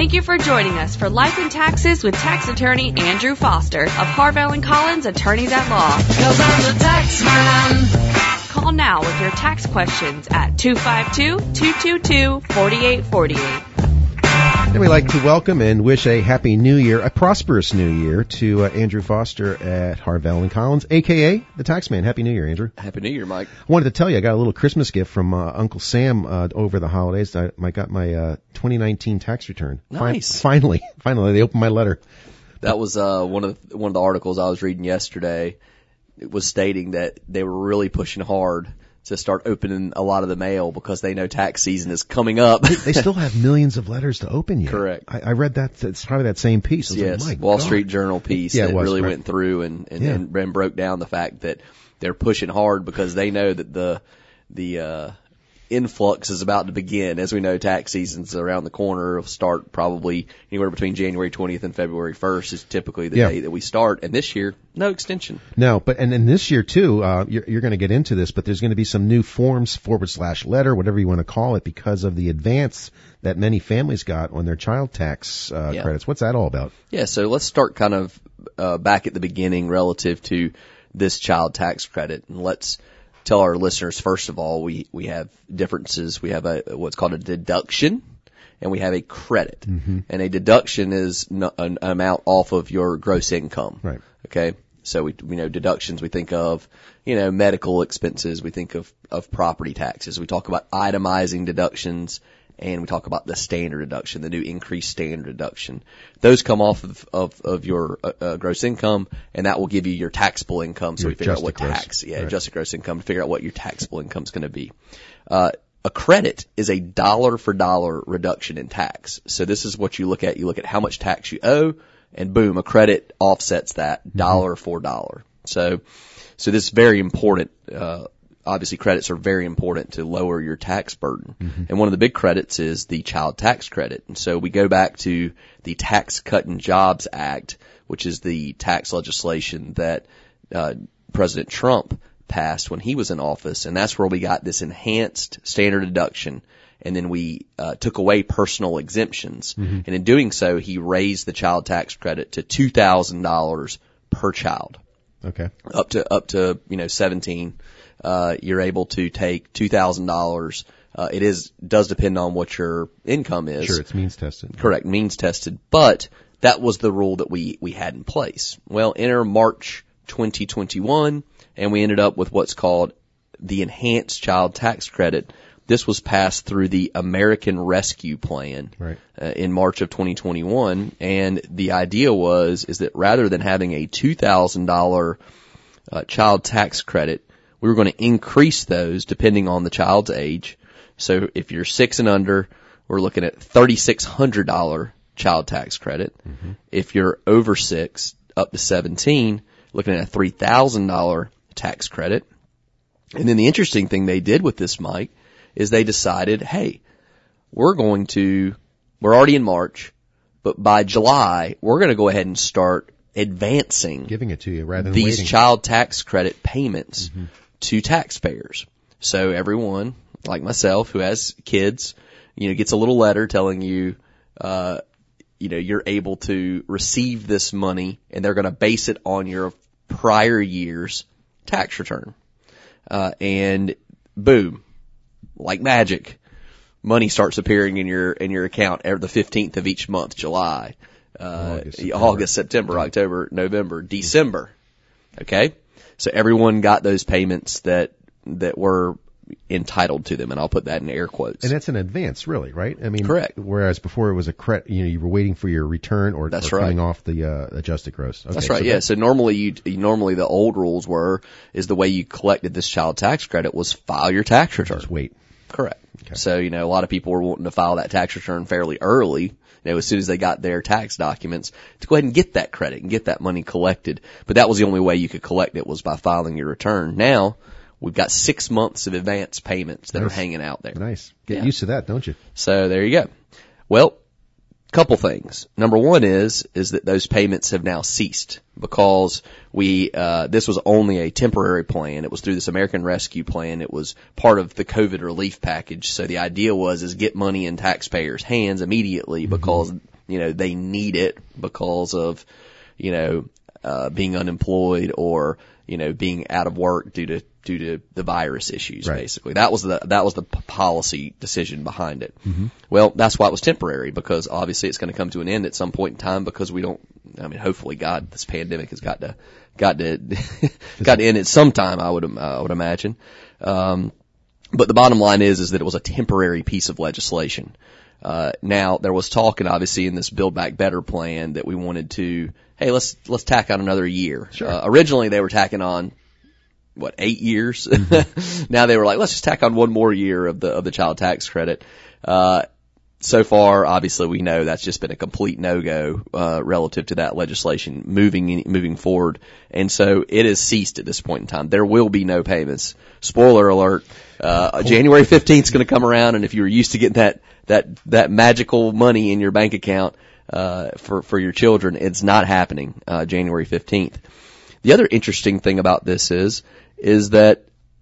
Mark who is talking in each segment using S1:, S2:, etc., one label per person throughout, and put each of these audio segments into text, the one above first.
S1: Thank you for joining us for Life and Taxes with tax attorney Andrew Foster of Harvell & Collins Attorneys at Law.
S2: 'Cause I'm the tax man.
S1: Call now with your tax questions at 252-222-4848.
S3: And we'd like to welcome and wish a happy new year, a prosperous new year to Andrew Foster at Harvell & Collins, a.k.a. the Taxman. Happy New Year, Andrew.
S4: Happy New Year, Mike.
S3: I wanted to tell you I got a little Christmas gift from Uncle Sam over the holidays. I got my 2019 tax return.
S4: Nice.
S3: Finally, they opened my letter.
S4: That was one of the articles I was reading yesterday. It was stating that they were really pushing hard to start opening a lot of the mail because they know tax season is coming up.
S3: They still have millions of letters to open yet.
S4: Correct.
S3: I read that. It's probably that same piece.
S4: Yes,
S3: like,
S4: Wall Street Journal piece that really
S3: right.
S4: went through and broke down the fact that they're pushing hard because they know that the influx is about to begin. As we know, tax season's around the corner. It'll start probably anywhere between January 20th and February 1st is typically the date that we start. And this year, no extension.
S3: No, but and then this year too, you're going to get into this, but there's going to be some new forms /letter, whatever you want to call it, because of the advance that many families got on their child tax credits. What's that all about?
S4: Yeah, so let's start kind of back at the beginning relative to this child tax credit, and let's tell our listeners, first of all, we have differences. We have what's called a deduction, and we have a credit. Mm-hmm. And a deduction is an amount off of your gross income.
S3: Right.
S4: Okay. So we know deductions. We think of, medical expenses. We think of property taxes. We talk about itemizing deductions, and we talk about the standard deduction, the new increased standard deduction. Those come off of your gross income, and that will give you your taxable income. So we figure out what adjusted gross income, to figure out what your taxable income is going to be. A credit is a dollar for dollar reduction in tax. So this is what you look at. You look at how much tax you owe, and boom, a credit offsets that dollar for dollar. So this is very important. Obviously, credits are very important to lower your tax burden. Mm-hmm. And one of the big credits is the child tax credit. And so we go back to the Tax Cut and Jobs Act, which is the tax legislation that President Trump passed when he was in office. And that's where we got this enhanced standard deduction. And then we took away personal exemptions. Mm-hmm. And in doing so, he raised the child tax credit to $2,000 per child.
S3: Okay.
S4: Up to 17. You're able to take $2,000. It does depend on what your income is.
S3: Sure, it's means tested.
S4: Correct, means tested. But that was the rule that we had in place. Well, enter March 2021, and we ended up with what's called the Enhanced Child Tax Credit. This was passed through the American Rescue Plan in March of 2021, and the idea is that rather than having a $2,000 child tax credit, we were going to increase those depending on the child's age. So if you're 6 and under, we're looking at $3,600 child tax credit. Mm-hmm. If you're over 6, up to 17, looking at a $3,000 tax credit. And then the interesting thing they did with this, Mike, is they decided, hey, we're already in March, but by July, we're going to go ahead and start advancing
S3: giving it to you rather than
S4: these
S3: waiting.
S4: Child tax credit payments to taxpayers. So everyone, like myself, who has kids, gets a little letter telling you, you're able to receive this money, and they're going to base it on your prior year's tax return. And boom, like magic, money starts appearing in your account every the 15th of each month, July, August, September, October, November, December. Okay? So everyone got those payments that were entitled to them, and I'll put that in air quotes.
S3: And that's an advance, really, right? I mean,
S4: correct.
S3: Whereas before it was a credit, you were waiting for your return or coming off the adjusted gross. Okay,
S4: that's right. So So normally the old rules is the way you collected this child tax credit was file your tax return.
S3: Just wait.
S4: Correct.
S3: Okay.
S4: So, a lot of people were wanting to file that tax return fairly early, as soon as they got their tax documents, to go ahead and get that credit and get that money collected. But that was the only way you could collect it, was by filing your return. Now, we've got 6 months of advance payments that are hanging out there.
S3: Nice. Get used to that, don't you?
S4: So there you go. Well, couple things. Number one is that those payments have now ceased because this was only a temporary plan. It was through this American Rescue Plan. It was part of the COVID relief package. So the idea is get money in taxpayers' hands immediately because they need it because of, being unemployed or, being out of work due to the virus issues, right. Basically. That was the policy decision behind it. Mm-hmm. Well, that's why it was temporary, because obviously it's going to come to an end at some point in time, because hopefully this pandemic has got to end at some time, I would imagine. But the bottom line is that it was a temporary piece of legislation. Now there was talk, and obviously in this Build Back Better plan, that we wanted to, hey, let's tack on another year. Sure. Originally they were tacking on 8 years? Mm-hmm. Now they were like, let's just tack on one more year of the child tax credit. So far, obviously, we know that's just been a complete no-go relative to that legislation moving forward, and so it has ceased at this point in time. There will be no payments. Spoiler alert: January 15th is going to come around, and if you were used to getting that magical money in your bank account for your children, it's not happening January 15th. The other interesting thing about this is that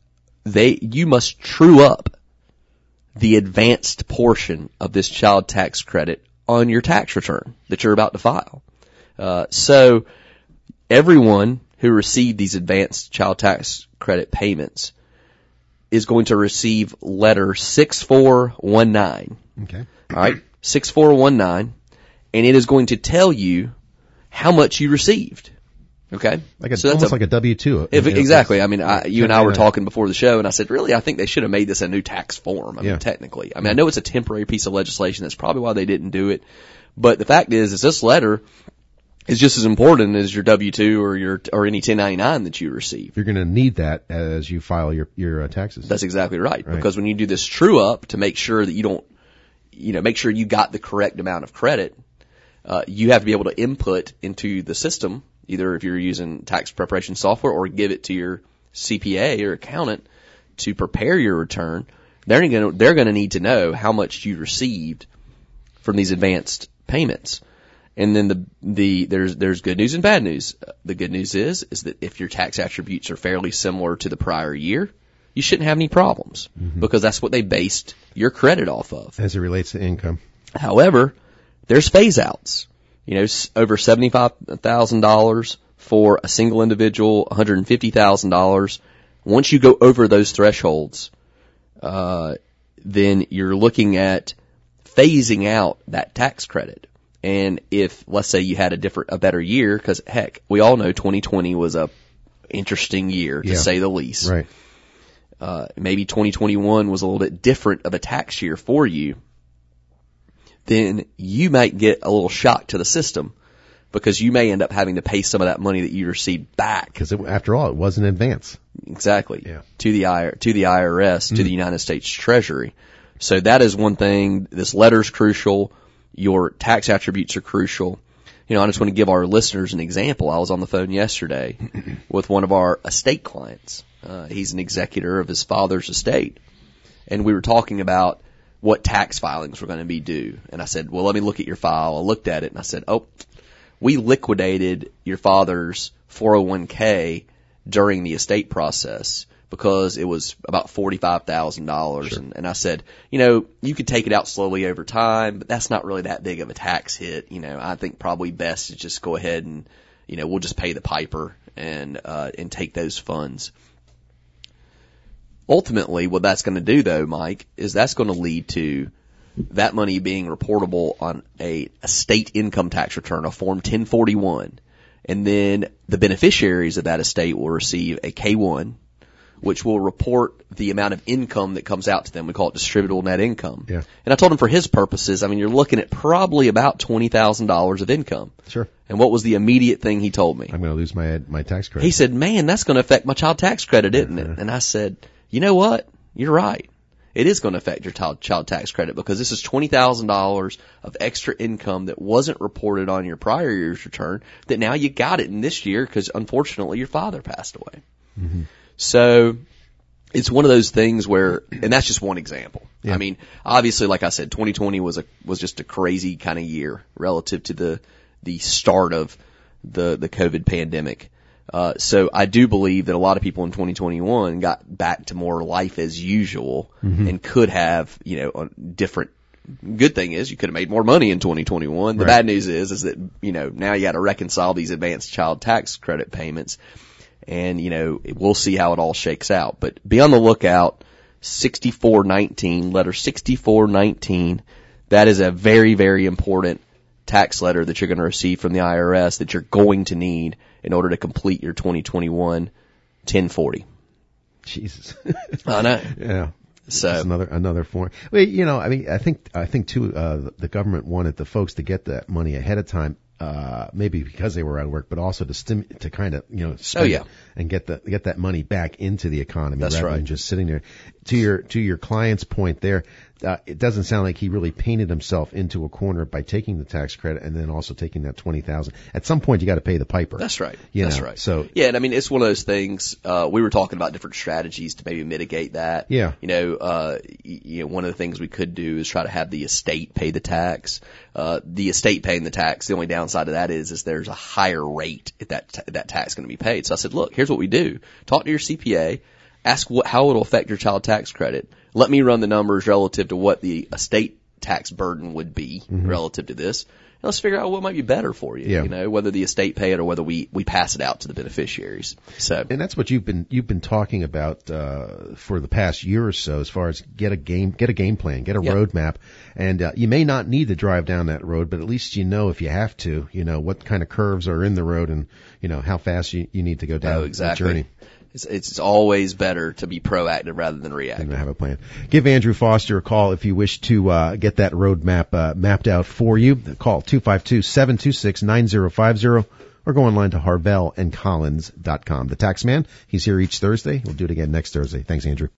S4: you must true up the advanced portion of this child tax credit on your tax return that you're about to file. So everyone who received these advanced child tax credit payments is going to receive letter 6419. Okay. All right. 6419. And it is going to tell you how much you received. Okay.
S3: Almost like a W-2.
S4: Exactly. I mean, you and I were talking before the show, and I said, really, I think they should have made this a new tax form. Technically. I know it's a temporary piece of legislation. That's probably why they didn't do it. But the fact is this letter is just as important as your W-2 or any 1099 that you receive.
S3: You're going to need that as you file your taxes.
S4: That's exactly right. Because when you do this true up to make sure that you don't, make sure you got the correct amount of credit, you have to be able to input into the system, either if you're using tax preparation software or give it to your CPA or accountant to prepare your return. They're going to need to know how much you received from these advanced payments. And then there's good news and bad news. The good news is that if your tax attributes are fairly similar to the prior year, you shouldn't have any problems, because that's what they based your credit off of.
S3: As it relates to income.
S4: However, there's phase outs. Over $75,000 for a single individual, $150,000. Once you go over those thresholds, then you're looking at phasing out that tax credit. And if, let's say, you had a better year, because heck, we all know 2020 was a interesting year, to say the least.
S3: Right.
S4: Maybe 2021 was a little bit different of a tax year for you. Then you might get a little shock to the system, because you may end up having to pay some of that money that you received back.
S3: Because after all, it was an advance.
S4: Exactly. Yeah. To the IRS, to the United States Treasury. So that is one thing. This letter's crucial. Your tax attributes are crucial. I just want to give our listeners an example. I was on the phone yesterday with one of our estate clients. He's an executor of his father's estate. And we were talking about what tax filings were going to be due. And I said, well, let me look at your file. I looked at it and I said, we liquidated your father's 401k during the estate process because it was about $45,000. Sure. And I said, you could take it out slowly over time, but that's not really that big of a tax hit. I think probably best to just go ahead and, we'll just pay the piper and take those funds. Ultimately, what that's going to do, though, Mike, is that's going to lead to that money being reportable on a state income tax return, a Form 1041. And then the beneficiaries of that estate will receive a K-1, which will report the amount of income that comes out to them. We call it distributable net income. Yeah. And I told him for his purposes, you're looking at probably about $20,000 of income.
S3: Sure.
S4: And what was the immediate thing he told me?
S3: I'm going to lose my tax credit.
S4: He said, man, that's going to affect my child tax credit, isn't it? And I said, you know what? You're right. It is going to affect your child tax credit, because this is $20,000 of extra income that wasn't reported on your prior year's return that now you got it in this year because, unfortunately, your father passed away. Mm-hmm. So it's one of those things where, and that's just one example. Yeah. Obviously, like I said, 2020 was just a crazy kind of year relative to the start of the COVID pandemic. So I do believe that a lot of people in 2021 got back to more life as usual, and could have, a different good thing is you could have made more money in 2021. The
S3: Right.
S4: bad news is that, now you got to reconcile these advanced child tax credit payments. And, we'll see how it all shakes out. But be on the lookout. 6419, letter 6419. That is a very, very important tax letter that you're going to receive from the IRS that you're going to need in order to complete your 2021 1040.
S3: Jesus.
S4: I know.
S3: Yeah.
S4: So
S3: it's another form. Well, I think too, the government wanted the folks to get that money ahead of time, maybe because they were out of work, but also to kind of, spend it and get that money back into the economy.
S4: That's
S3: rather
S4: right.
S3: than just sitting there. To your client's point there, it doesn't sound like he really painted himself into a corner by taking the tax credit and then also taking that $20,000. At some point, you got to pay the piper.
S4: That's right.
S3: That's
S4: right.
S3: So
S4: yeah, and I mean it's one of those things. We were talking about different strategies to maybe mitigate that.
S3: Yeah.
S4: One of the things we could do is try to have the estate pay the tax. The estate paying the tax. The only downside of that is there's a higher rate if that tax is going to be paid. So I said, look, here's what we do: talk to your CPA. Ask how it'll affect your child tax credit. Let me run the numbers relative to what the estate tax burden would be relative to this. And let's figure out what might be better for you.
S3: Yeah.
S4: Whether the estate pay it or whether we pass it out to the beneficiaries. So.
S3: And that's what you've been talking about for the past year or so, as far as get a game plan, get a roadmap, and you may not need to drive down that road, but at least if you have to, what kind of curves are in the road and how fast you need to go down that journey.
S4: It's always better to be proactive rather than reactive.
S3: And have a plan. Give Andrew Foster a call if you wish to get that roadmap mapped out for you. Call 252-726-9050 or go online to harvelandcollins.com. The Taxman, he's here each Thursday. We'll do it again next Thursday. Thanks, Andrew.